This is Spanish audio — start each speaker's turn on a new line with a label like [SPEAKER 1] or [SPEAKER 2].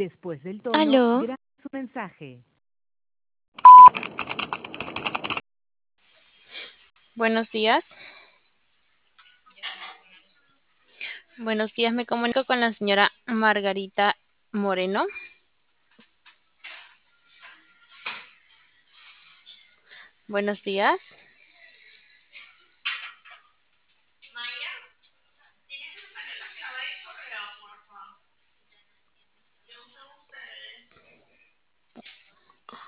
[SPEAKER 1] Después del tono,
[SPEAKER 2] Aló,
[SPEAKER 1] grabe su mensaje.
[SPEAKER 2] buenos días. Buenos días, me comunico con la señora Margarita Moreno. Buenos días.